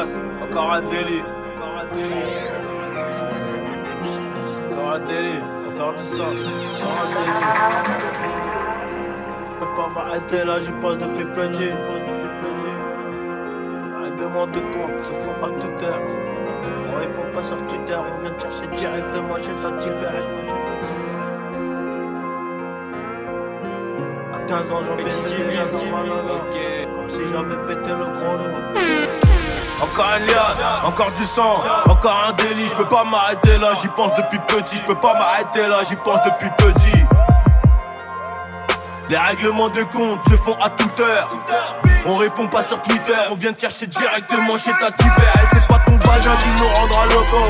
Elias, encore un délit. Encore un délit, encore du sang, encore un délit. Je peux pas m'arrêter là, j'y passe depuis petit. Règlement de compte, se font à toute heure. On répond pas sur Twitter, on vient te chercher directement chez ta Tibet. À 15 ans j'en baissais déjà dans ma logo, comme si j'avais pété le gros lot. Encore Elias, encore du sang, encore un délit. Je peux pas m'arrêter là, j'y pense depuis petit. Je peux pas m'arrêter là, j'y pense depuis petit. Les règlements de compte se font à toute heure. On répond pas sur Twitter, on vient te chercher directement chez ta Tibet. Et c'est pas ton vagin qui nous rendra locaux.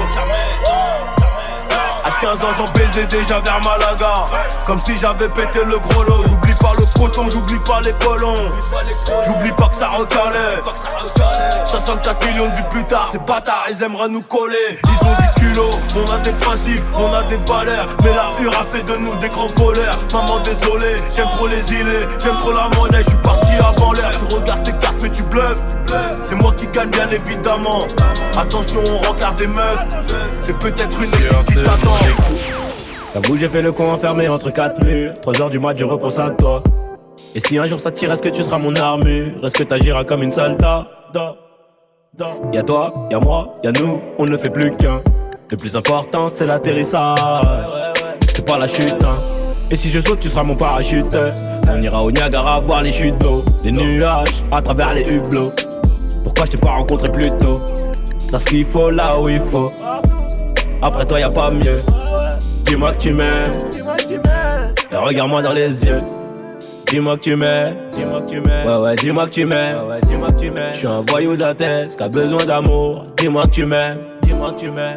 À 15 ans j'en baisais déjà vers Malaga, comme si j'avais pété le gros lot. J'oublie pas le coton, j'oublie pas les colons. J'oublie pas que ça recalait. 64 millions de vues plus tard, ces bâtards ils aimeraient nous coller. Ils ont du culot, on a des principes, on a des valeurs. Mais la hure a fait de nous des grands voleurs. Maman désolé, j'aime trop les îlets, j'aime trop la monnaie. Je suis parti avant l'heure, tu regardes tes cartes mais tu bluffes. C'est moi qui gagne bien évidemment. Attention on regarde des meufs, c'est peut-être une équipe qui t'attend. J'avoue j'ai fait le con enfermé entre 4 murs. 3h du mat je repense à toi. Et si un jour ça tire, est-ce que tu seras mon armure? Est-ce que t'agiras comme une soldat? Y'a toi, y'a moi, y'a nous, on ne fait plus qu'un. Le plus important c'est l'atterrissage, c'est pas la chute hein. Et si je saute tu seras mon parachute. On ira au Niagara voir les chutes d'eau, les nuages à travers les hublots. Pourquoi je t'ai pas rencontré plus tôt? Parce qu'il faut là où il faut. Après toi y'a pas mieux. Dis-moi que tu m'aimes, et regarde-moi dans les yeux. Dis-moi que tu m'aimes, ouais ouais dis-moi que tu m'aimes, je suis un voyou de la tête qui a besoin d'amour. Dis-moi que tu m'aimes, dis-moi que tu m'aimes,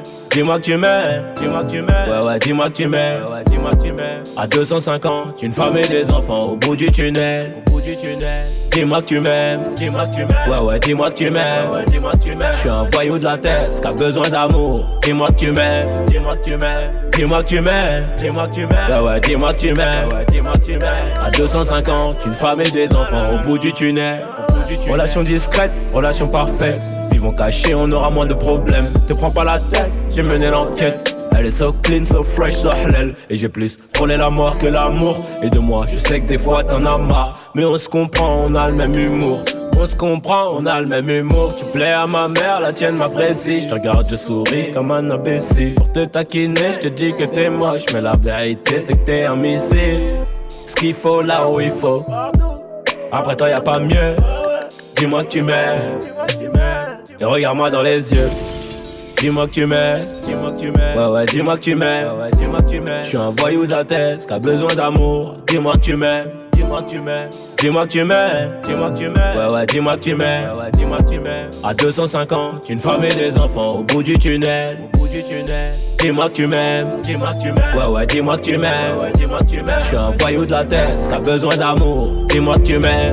ouais ouais dis-moi que tu m'aimes, à 250, une femme et des enfants au bout du tunnel. Dis-moi que tu m'aimes, ouais ouais dis-moi que tu m'aimes, je suis un voyou de la tête qui a besoin d'amour. Dis-moi que tu m'aimes, dis-moi que tu m'aimes, ouais ouais dis-moi que tu m'aimes, à 250, une femme et des enfants au bout du tunnel. Relation discrète, relation parfaite. Vivons cachés, on aura moins de problèmes. Te prends pas la tête, j'ai mené l'enquête. Elle est so clean, so fresh, so halal. Et j'ai plus frôlé la mort que l'amour. Et de moi, je sais que des fois t'en as marre. Mais on se comprend, on a le même humour. On se comprend, on a le même humour. Tu plais à ma mère, la tienne m'apprécie. Je te regarde, je souris comme un imbécile. Pour te taquiner, je te dis que t'es moche. Mais la vérité, c'est que t'es un missile. Ce qu'il faut là où il faut. Après toi, y'a pas mieux. Dis-moi que tu m'aimes, et regarde-moi dans les yeux. Dis-moi que tu m'aimes, ouais ouais dis-moi que tu m'aimes, je suis un voyou de la tête qui a besoin d'amour. Dis-moi que tu m'aimes, dis-moi que tu m'aimes, ouais ouais dis-moi que tu m'aimes, à 250, une femme et des enfants au bout du tunnel. Dis-moi que tu m'aimes, ouais ouais dis-moi que tu m'aimes, je suis un voyou de la tête qui a besoin d'amour. Dis-moi que tu m'aimes,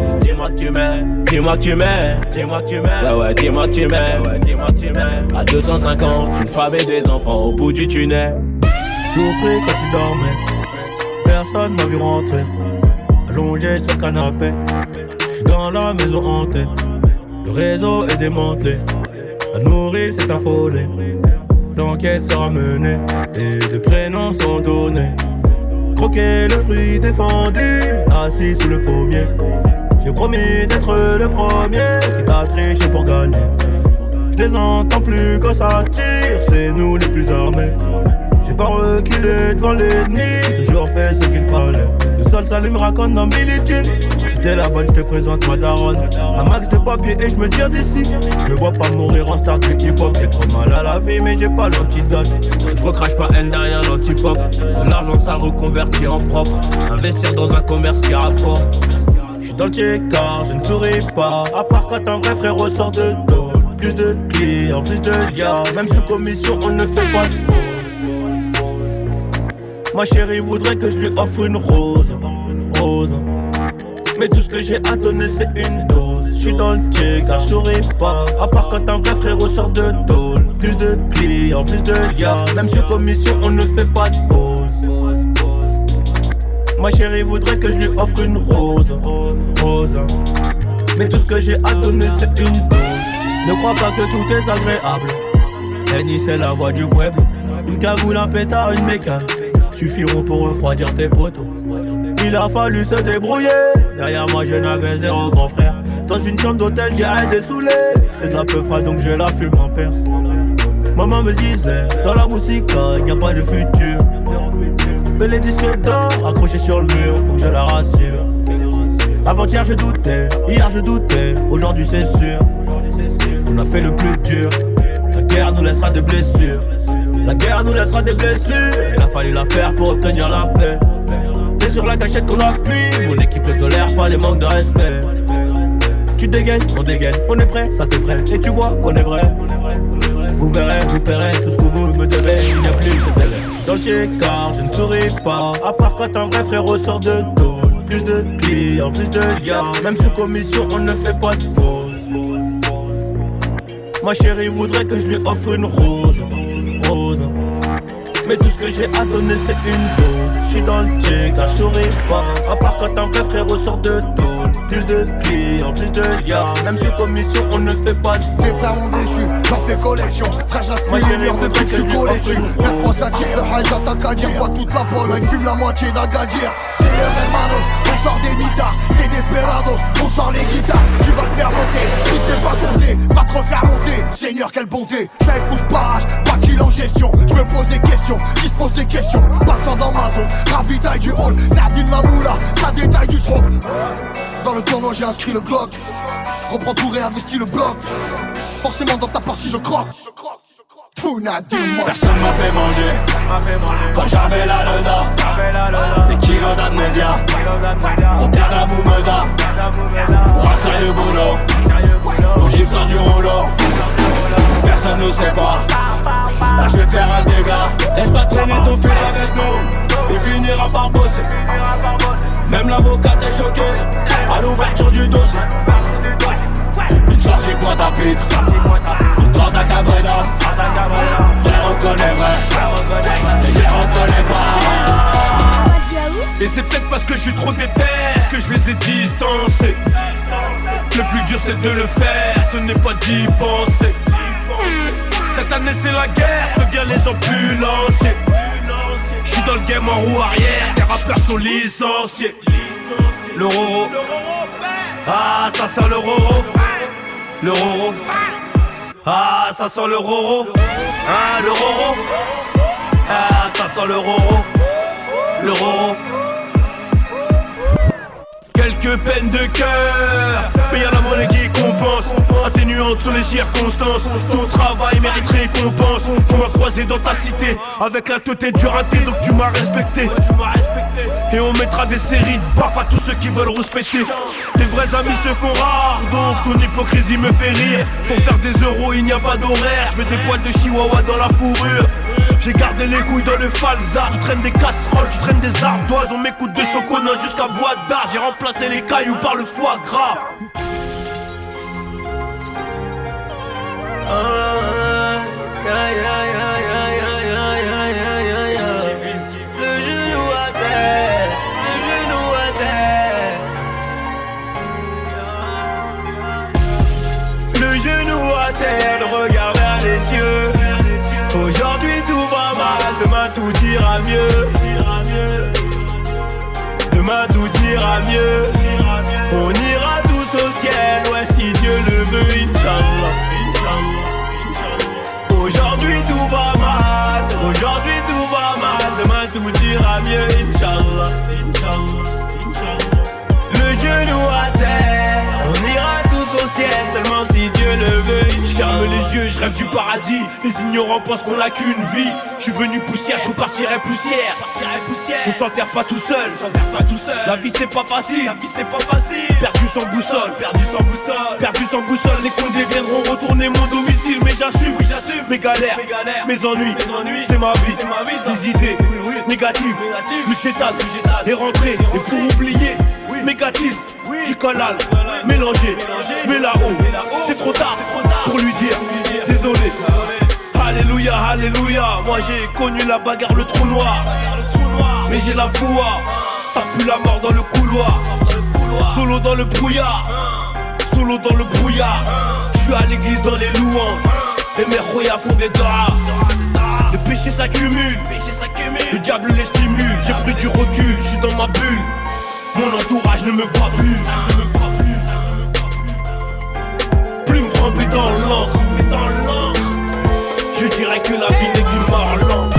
ouais ouais dis-moi que tu m'aimes, à 250, une femme et des enfants au bout du tunnel. Tout pris quand tu dormais, personne m'a vu rentrer. Allongé sur le canapé, j'suis dans la maison hantée. Le réseau est démantelé, la nourrice est affolée. L'enquête sera menée et des prénoms sont donnés. Croquer le fruit défendu, assis sous le pommier. J'ai promis d'être le premier qui t'a triché pour gagner. Je les entends plus quand ça tire, c'est nous les plus armés. J'ai pas reculé devant l'ennemi, j'ai toujours fait ce qu'il fallait. Le sol s'allumera comme dans Billie Jean. Si t'es la bonne, je te présente ma daronne. Un max de papier et je me tire d'ici. Je me vois pas mourir en star du hip-hop. J'ai trop mal à la vie mais j'ai pas l'antidote. Je recrache pas haine derrière l'anti-pop. De l'argent ça reconverti en propre. Investir dans un commerce qui rapporte. J'suis dans le check-car, je ne souris pas. À part quand un vrai frère ressort de dos. Plus de clients, plus de liens. Même sous commission on ne fait pas de pause. Ma chérie voudrait que je lui offre une rose. Mais tout ce que j'ai à donner c'est une dose. J'suis dans le check-car, je souris pas. À part quand un vrai frère ressort de tôle. Plus de clients, plus de liens. Même sous commission on ne fait pas de pause. Ma chérie voudrait que je lui offre une rose. Mais tout ce que j'ai à donner c'est une dose. Ne crois pas que tout est agréable. Henny c'est la voix du peuple. Une cagoule, un pétard, une mécane suffiront pour refroidir tes poteaux. Il a fallu se débrouiller. Derrière moi je n'avais zéro grand frère. Dans une chambre d'hôtel j'ai arrêté saoulé. C'est de la peu froide donc je la fume en perse. Maman me disait, dans la musique, il n'y a pas de futur. Mais les disques d'or accrochés sur le mur, faut que je la rassure. Avant-hier je doutais, hier je doutais, aujourd'hui c'est sûr. On a fait le plus dur. La guerre nous laissera des blessures. La guerre nous laissera des blessures. Il a fallu la faire pour obtenir la paix. T'es sur la gâchette qu'on appuie. Mon équipe ne tolère pas les manques de respect. Tu dégaines, on est prêt, ça te ferait. Et tu vois qu'on est vrai. Vous verrez, vous paierez tout ce que vous me devez. Il n'y a plus de délai. Dans le check-car, je ne souris pas. À part quand un vrai frère ressort de dos. Plus de clients, plus de liens. Même sous commission, on ne fait pas de pause. Ma chérie voudrait que je lui offre une rose. Mais tout ce que j'ai à donner c'est une dose. J'suis dans le check, je souris pas. À part quand un vrai frère ressort de tôle. Plus de clients, plus de liens. Même sous commission on ne fait pas de pause. Mes frères m'ont déçu, j'en fais collection. Frère j'reste millionnaire depuis que j'suis collectif. Mère France la tire, le high j'attaque à dire. Vois toute la Pologne, fume la moitié d'Agadir. C'est les hermanos, on sort des nitas. C'est desperados, on sort les guitares. Tu vas te faire monter, si tu sais pas compter. Va te refaire monter, Seigneur quelle bonté. J'suis avec mon sparage, pas qu'il en gestion. J'me pose des questions, qui se pose des questions. Passant dans ma zone, ravitaille du hall. Nadine Mamoula, ça détaille du stroke. Dans le tournoi j'ai inscrit le Glock. Reprends tout, réinvestis le bloc. Forcément dans ta partie je croque. Personne m'a fait manger quand j'avais là dedans. Des kilos d'amnésia pour perdre la moumeda. Pour un sérieux boulot au gif sort du rouleau. Personne ne sait pas. Là je vais faire un dégât. Laisse pas traîner ton fils avec nous. Il finira par bosser. Même l'avocat est choqué à l'ouverture du dossier. Une sortie pointe à pitre, une grande à Cabrera. Frère reconnaît vrai, mais je les reconnais pas. Et c'est peut-être parce que je suis trop déter que je les ai distancés. Le plus dur c'est de le faire, ce n'est pas d'y penser. Cette année c'est la guerre, préviens les ambulanciers. J'suis dans le game en roue arrière, tes rappeurs sont licenciés. Le roro, ah ça sent le roro. Le roro, ah ça sent le roro. Ah le roro, ah ça sent le roro. Le roro. Quelques peines de cœur, mais y'a la monnaie qui compense. Atténuante sur les circonstances. Ton travail mérite récompense. Tu m'as croisé dans ta cité avec la tête du raté, donc tu m'as respecté. Et on mettra des séries de baffes à tous ceux qui veulent respecter. Tes vrais amis se font rares, donc ton hypocrisie me fait rire. Pour faire des euros il n'y a pas d'horaire. Je mets des poils de chihuahua dans la fourrure. J'ai gardé les couilles dans le falzar. Tu traînes des casseroles, tu traînes des ardoises. On m'écoute de chocolat jusqu'à boîte d'art. J'ai remplacé les cailloux par le foie gras. Le genou à terre, le genou à terre. Le genou à terre, le regard vers les cieux. Aujourd'hui tout va mal, demain tout ira mieux. Demain tout ira mieux. On ira tous au ciel, ouais si Dieu le veut, Inch'Allah. Aujourd'hui tout va mal, aujourd'hui tout va mal. Demain tout ira mieux, Inch'Allah. Le genou à terre, on ira tous au ciel, seulement si Dieu le veut. Ferme les yeux, je rêve du paradis. Les ignorants pensent qu'on n'a qu'une vie. Je suis venu poussière, je repartirai poussière. On s'enterre pas tout seul. La vie c'est pas facile. Perdu sans boussole. Perdu sans boussole. Les condés viendront retourner mon domicile. Mais j'assume, mes galères, mes ennuis. C'est ma vie, les idées négatives. Le chétal est rentré. Et pour oublier, mégatisme, du collal, mélangé, mais là-haut, c'est trop tard pour lui dire désolé. Alléluia, alléluia. Moi j'ai connu la bagarre, le trou noir. Mais j'ai la foi, ça pue la mort dans le couloir. Solo dans le brouillard, solo dans le brouillard. Je suis à l'église dans les louanges. Et mes royas font des doigts. Les péchés s'accumulent, le diable les stimule. J'ai pris du recul, je suis dans ma bulle. Mon entourage ne me voit plus. Plume trempée dans l'encre. Je dirais que la vie n'est qu'une mort lente.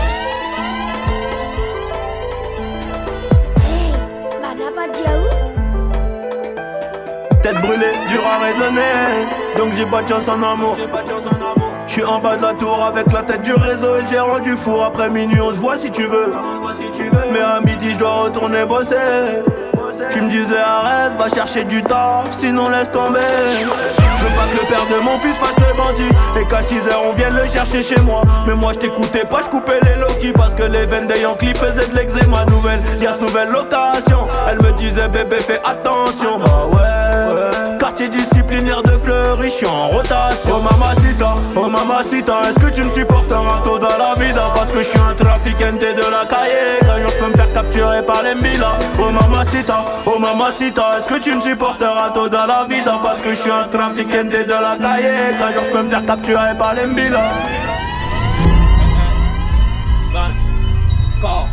Tête brûlée, dur à raisonner. Donc j'ai pas de chance en amour. J'suis en bas de la tour avec la tête du réseau et le gérant du four. Après minuit on se voit si tu veux. Mais à midi je dois retourner bosser. Tu me disais arrête, va chercher du taf, sinon laisse tomber. Je veux pas que le père de mon fils fasse le bandit et qu'à 6h on vienne le chercher chez moi. Mais moi je t'écoutais pas, je coupais les Loki parce que les veines des Yankees faisaient de l'eczéma. Nouvelle liasse, nouvelle location. Elle me disait bébé fais attention. Bah ouais. Quartier disciplinaire de Fleury, j'suis en rotation. Oh mamacita, est-ce que tu me supporteras tôt dans la vida? Parce que j'suis un trafiquante de la cahier. Qu'un jour j'peux me faire capturer par les Mbila. Oh mamacita, est-ce que tu me supporteras tôt dans la vida? Parce que j'suis un trafiquante de la cahier. Qu'un jour j'peux me faire capturer par les Mbila. Banks, Corps,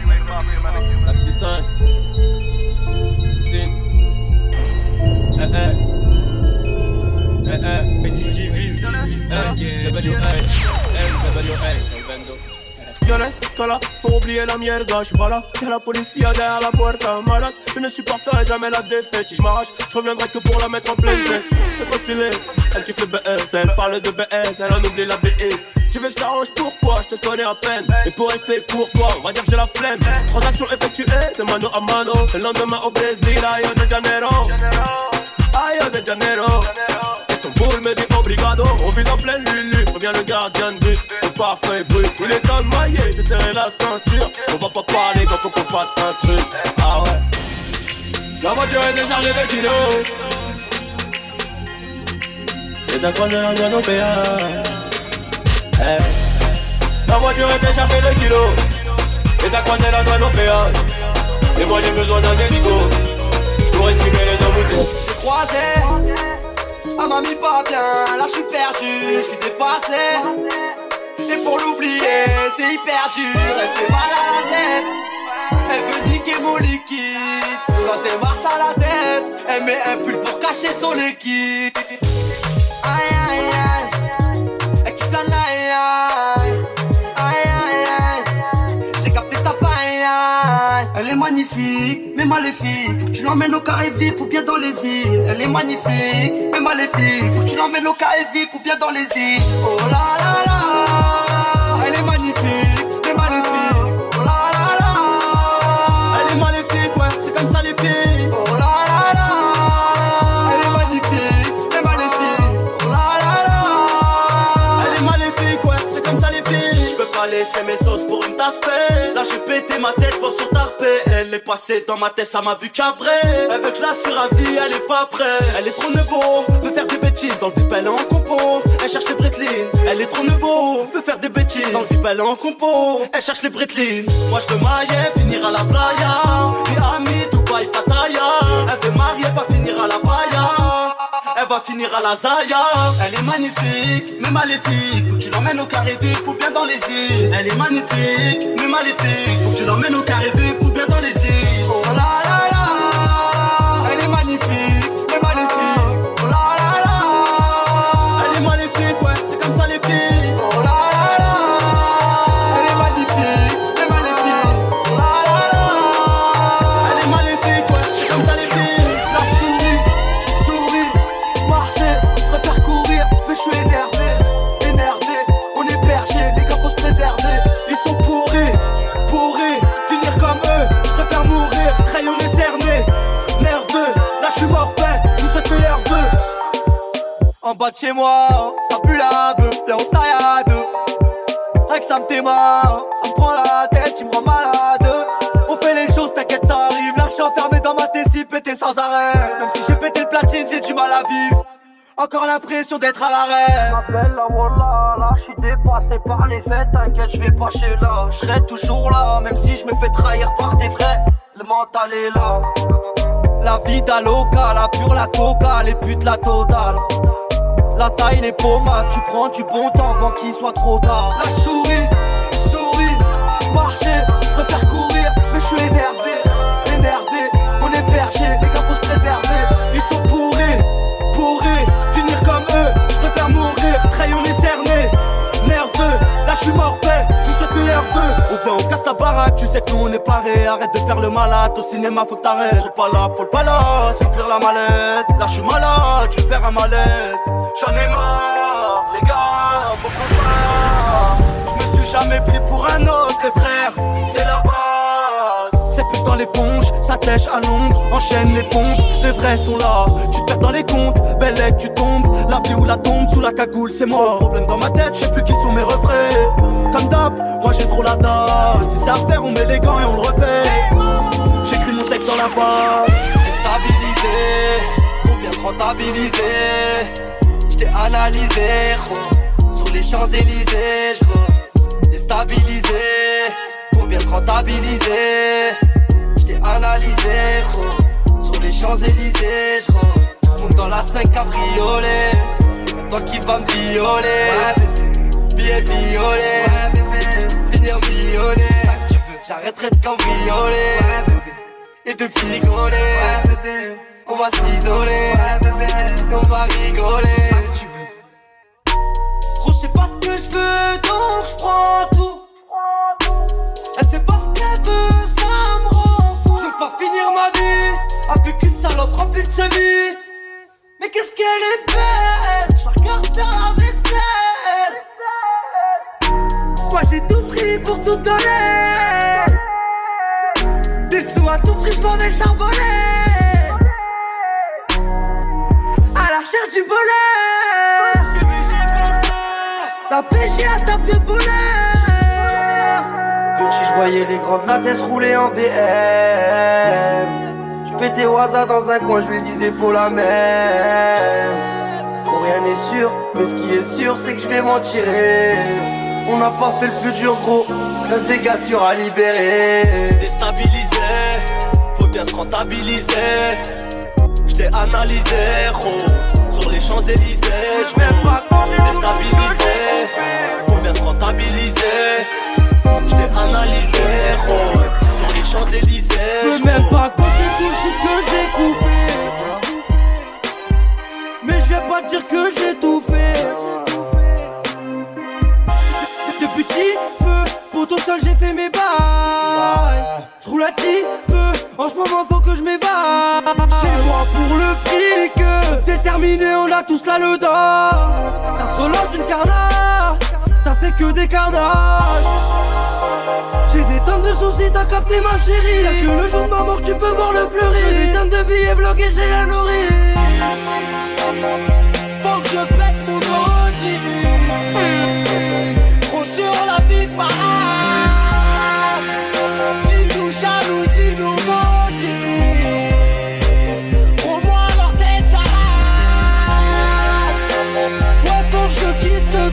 465 Sim. Violet, Scala, pour oublier la mierda, j'suis pas là, y'a la policia derrière la puerta, malade, je ne supporterai jamais la défaite, si j'm'arrache, j'reviendrai que pour la mettre en pleine tête, c'est trop stylé, elle kiffe le BS, elle parle de BS, elle en oublie la BS, tu veux que j't'arrange pourquoi, j'te connais à peine, et pour rester pour toi, on va dire que j'ai la flemme, transaction effectuée, de mano à mano, le lendemain au Brésil, à Rio de Janeiro, son boule me dit obrigado. On vise en pleine lulu, revient le gardien de but. Le parfum est brut, il est temps de mailler, de serrer la ceinture. On va pas parler quand faut qu'on fasse un truc. Ah ouais. La voiture est déchargée de kilos. Et t'as croisé la douane au péage. Hey. La voiture est déchargée de kilos. Et t'as croisé la douane au péage. Et moi j'ai besoin d'un hélico pour esquiver les embouteillages. J'ai croisé. Elle m'a mis pas bien, là j'suis perdu, j'suis dépassé. Et pour l'oublier, c'est hyper dur, elle fait mal à la tête. Elle veut niquer mon liquide. Quand elle marche à la tête, elle met un pull pour cacher son liquide. Aïe aïe aïe, elle kiffe la naïe. Aïe aïe aïe, j'ai capté sa faille. Elle est magnifique, mais maléfique. Faut que tu l'emmènes au Caraïbes ou bien dans les îles. Elle est magnifique, mais maléfique. Faut que tu l'emmènes au Caraïbes ou bien dans les îles. Oh là là là, elle est magnifique, mais maléfique. Oh là là là, elle est maléfique, ouais, c'est comme ça les filles. Oh là là là, elle est magnifique, mais maléfique. Oh là là là, elle est maléfique, ouais, c'est comme ça les filles. J'peux pas laisser mes sauces pour une tasse fait. Là j'ai pété ma tête pour son tarpé. Elle est passée dans ma tête, ça m'a vu cabrer. Elle veut que je la suravie, elle est pas prête. Elle est trop nebo, veut faire des bêtises. Dans le VIP elle est en compo, elle cherche les Bretlines. Elle est trop nebo, veut faire des bêtises. Dans le VIP elle est en compo, elle cherche les Bretlines. Moi je veux mailler, finir à la playa. Miami, Dubaï, Pattaya. Elle veut marier, pas finir à la playa. Elle va finir à la Zaya. Elle est magnifique, mais maléfique. Faut que tu l'emmènes au Caraïbes ou bien dans les îles. Elle est magnifique, mais maléfique. Faut que tu l'emmènes au Caraïbes ou bien dans les îles. Oh là là là, elle est magnifique, mais maléfique. Oh là là là, elle est maléfique, ouais, c'est comme ça les filles. Oh là là là, elle est magnifique, mais maléfique. Oh là là là, elle est maléfique, ouais, c'est comme ça les filles. La souris, marcher, je préfère courir, mais je suis énervé, on est perché, les gars faut se préserver. Ils sont pourris, finir comme eux, je préfère mourir, rayonner cerné, nerveux, là je suis mort fait, je vous souhaite meilleurs vœux. En bas de chez moi, ça pue la beuh, viens on se taillade. Rien que ça me démarre, ça me prend la tête, tu me rends malade. On fait les choses, t'inquiète ça arrive, là je suis enfermé dans ma tessie, pété sans arrêt. Même si j'ai pété le platine, j'ai du mal à vivre. Encore l'impression d'être à l'arrêt. J'm'appelle la Walla, là j'suis dépassé par les fêtes. T'inquiète, j'vais pas chez là, j'serai toujours là. Même si j'me fais trahir par tes vrais, le mental est là. La vida loca, la pure, la coca, les putes, la totale. La taille, les pommades, tu prends du bon temps avant qu'il soit trop tard. La souris, marcher, je préfère courir, mais je suis énervé, on est perché, les gars faut se préserver. Ils sont pourris, finir comme eux, je préfère mourir, crayon est cerné, nerveux, là je suis morfait, je vous souhaite meilleurs vœux. On vient, on casse ta baraque, tu sais que nous on est parés, arrête de faire le malade, au cinéma faut que t'arrêtes. Trop pas là pour le palace, remplir la mallette, là je suis malade, je vais faire un malaise. J'en ai marre, les gars, faut qu'on se barre. Je me suis jamais pris pour un autre, les frères, c'est la base. C'est plus dans l'éponge, ça tèche à l'ombre, enchaîne les pompes, les vrais sont là. Tu te perds dans les comptes, belle tu tombes, la vie ou la tombe, sous la cagoule, c'est moi. Problème dans ma tête, je sais plus qui sont mes refrains. Comme d'hab, moi j'ai trop la dalle. Si c'est à faire, on met les gants et on le refait. J'écris mon texte dans la balle. Déstabilisé, faut bien se rentabiliser. J't'ai analysé, sur les Champs-Élysées, déstabilisé, faut bien se rentabiliser. J't'ai analysé, sur les Champs-Élysées, monte dans la 5 cabriolet. C'est toi qui vas me violer, billet violet, finir violet. J'arrêterai de cambrioler et de picoler. On va s'isoler, on va rigoler. Gros, je sais pas ce que je veux, donc je prends tout. Elle sait pas ce qu'elle veut, ça me rend fou. Je veux pas finir ma vie avec une salope remplie de semis. Mais qu'est-ce qu'elle est belle, je la regarde faire la vaisselle. Moi j'ai tout pris pour tout donner. Des sous à tout prix, je m'en ai charbonné. À la recherche du bonheur. La PJ à table de bonheur. Petit, je voyais les grandes latesses rouler en BM. Je pétais Waza dans un coin, je lui disais faut la même. Trop rien n'est sûr, mais ce qui est sûr c'est que je vais m'en tirer. On n'a pas fait le plus dur gros, reste des gars sûrs à libérer. Déstabilisé, faut bien se rentabiliser. J't'ai analysé, gros, sur les Champs-Élysées. Déstabilisé, faut bien se rentabiliser. J't'ai analysé, gros, sur les Champs-Élysées. Je peux même pas compter tout le shit que j'ai coupé. Mais je vais pas te dire que j'ai tout fait. De petit peu, pour tout seul j'ai fait mes bails. J'roule un petit peu, en ce moment faut que je m'évade. Chez moi pour le fric, déterminé on a tous là le dos. Ça se relance une carnage, ça fait que des carnages. J'ai des tonnes de soucis, t'as capté ma chérie. Y'a que le jour de ma mort que tu peux voir le fleuri. J'ai des tonnes de billets bloqués, j'ai la nourrie. Faut que je pète mon ordi. Trop sur la vie de ma race. Ils nous jalousient, nous maudissent. Au moins leur tête j'arrache. Ouais, faut que je quitte ce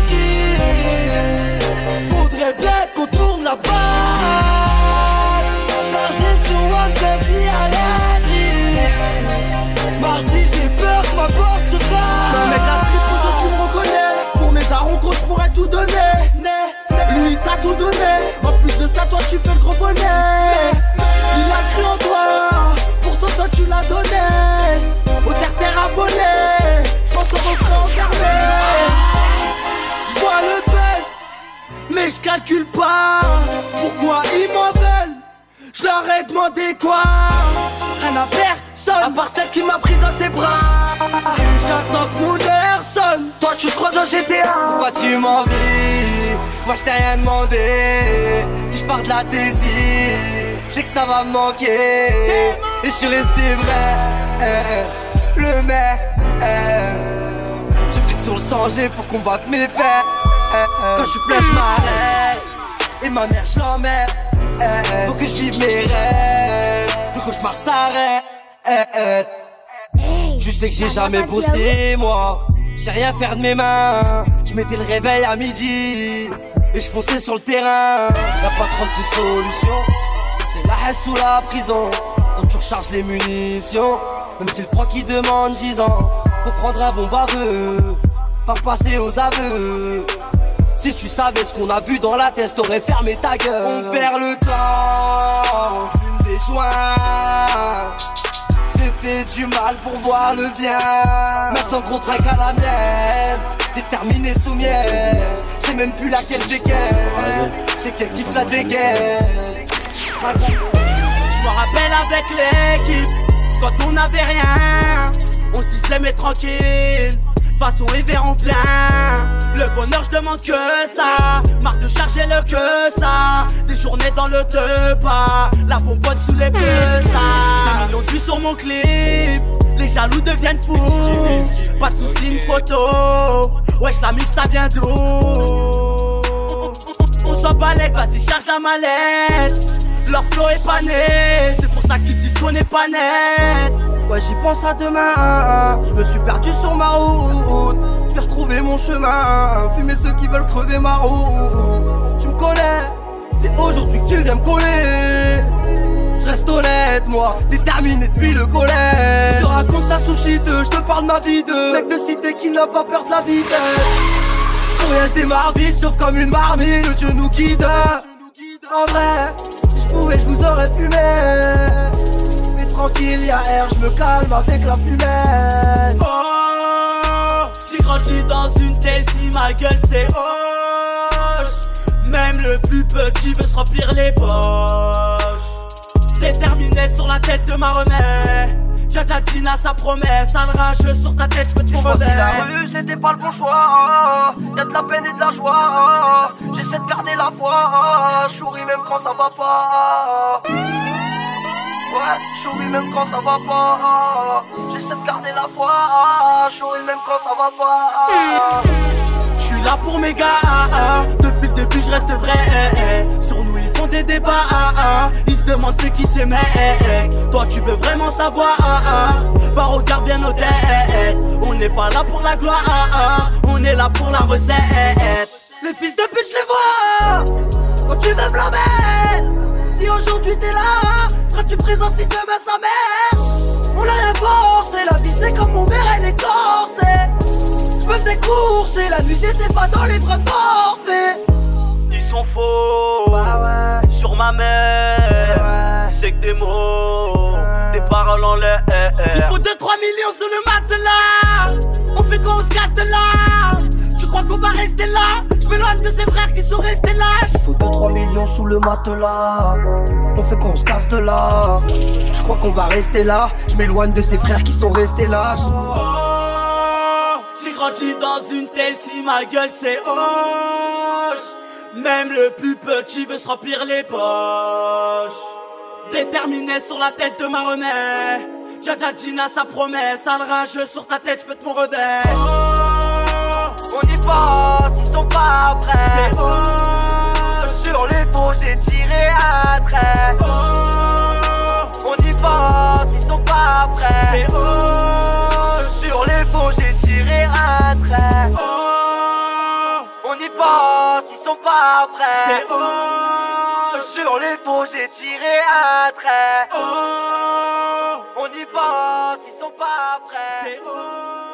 taudis. Faudrait bien qu'on tourne la page. Changer sur One Baby à lundi. Mardi j'ai peur que ma porte se fasse. J'suis un mec la street, pour toi tu me reconnais. Pour mes darons gros j'pourrais tout donner. Lui t'as tout donné. En plus de ça toi tu fais le gros bonnet. Il a cru en toi, pourtant toi tu l'as donné. Au terre abonné, j'pense au refrain enfermé. J'vois le buzz, mais j'calcule pas. Pourquoi ils m'en veulent? J'leur ai demandé quoi? Rien à personne, à part celle qui m'a pris dans ses bras. J'attends que mon heure sonne. Toi tu te crois dans GTA? Pourquoi tu m'envies? Moi je t'ai rien demandé. Si je pars de la désir, je sais que ça va me manquer. Et je suis resté vrai, le mec. Je frite sur le sang-G pour combattre mes pères. Quand je suis plein je m'arrête. Et ma mère je l'emmerde. Faut que je vive mes rêves. Le cauchemar s'arrête. Tu sais que j'ai jamais bossé moi. J'ai rien faire de mes mains. Je mettais le réveil à midi et je fonçais sur le terrain. Y'a pas 36 solutions. C'est la haine sous la prison. quand tu recharges les munitions. Même si le froid qui demande 10 ans, faut prendre un bon baveux, pas passer aux aveux. Si tu savais ce qu'on a vu dans la tête, t'aurais fermé ta gueule. On perd le temps, on fume des joints. J'ai fait du mal pour voir le bien. Maintenant gros track à la mienne, déterminé sous miel. J'ai même plus laquelle j'ai qu'elle. J'ai qu'elle qui se la dégaine. Je me rappelle avec l'équipe, quand on n'avait rien, on se disait mais tranquille, de façon et verrons plein. Le bonheur je demande que ça, marre de charger le que ça. Des journées dans le tepa, la pomponne sous les bleus ça. Des millions de vues sur mon clip, les jaloux deviennent fous. Pas de soucis, une photo, wesh la mix ça vient d'où? On s'en balèque, vas-y charge la mallette. Leur flow est pas né, c'est pour ça qu'ils disent qu'on est pas net. Ouais j'y pense à demain, je me suis perdu sur ma route. Je vais retrouver mon chemin, fumer ceux qui veulent crever ma roue. Tu me connais, c'est aujourd'hui que tu viens me coller. Je reste honnête moi, déterminé depuis le collège. Je te raconte ta sushiteuse, je te parle de ma vie de mec de cité qui n'a pas peur de la vitesse. Pour rien je démarre vite, sauf comme une marmite, le Dieu nous guide. En vrai, si je pouvais je vous aurais fumé. Mais tranquille y'a air, je me calme avec la fumée. Oh, j'ai grandi dans une Tessie, ma gueule c'est hoche. Même le plus petit veut se remplir les poches. Déterminé sur la tête de ma remède. Jajajina sa promesse, sale rageux sur ta tête, j'peux te choisi la rue, c'était pas le bon choix. Y'a de la peine et de la joie. J'essaie de garder la foi. J'souris même quand ça va pas. Ouais, j'souris même quand ça va pas. J'essaie de garder la foi. J'souris même quand ça va pas. J'suis là pour mes gars, depuis le début j'reste vrai. Sur nous ils font des débats, ils se demandent c'est qui c'est mec. Toi tu veux vraiment savoir, bah regarde bien nos têtes. On n'est pas là pour la gloire, on est là pour la recette. Les fils de pute j'les vois, quand tu veux blâmer. Si aujourd'hui t'es là, seras-tu présent si demain sa mère? On a rien forcé, la vie c'est comme mon père elle est corsée. Je faisais courses et la nuit j'étais pas dans les vrais forfaits. Ils sont faux, ouais. Sur ma mère, ouais. C'est que des mots, des paroles en l'air. Il faut 2-3 millions sur le matelas. On fait qu'on se casse de là. Tu crois qu'on va rester là? Je m'éloigne de ces frères qui sont restés lâches. Il faut 2-3 millions sous le matelas. On fait qu'on se casse de là. Tu crois qu'on va rester là? Je m'éloigne de ces frères qui sont restés lâches. J'ai grandi dans une Tessie, ma gueule c'est hoche. Même le plus petit veut se remplir les poches. Déterminé sur la tête de ma remède. Jajajina sa promesse, sale rageux sur ta tête, j'peux te mon revers. On y passe, ils sont pas prêts. C'est hoche. Sur les faux j'ai tiré un trait. On y passe, ils sont pas prêts. C'est hoche. Sur les faux j'ai tiré un trait. On y passe, ils sont pas prêts. C'est hoche. Sur les faux j'ai tiré un trait. Oh. On y passe, ils sont pas prêts. C'est hoche.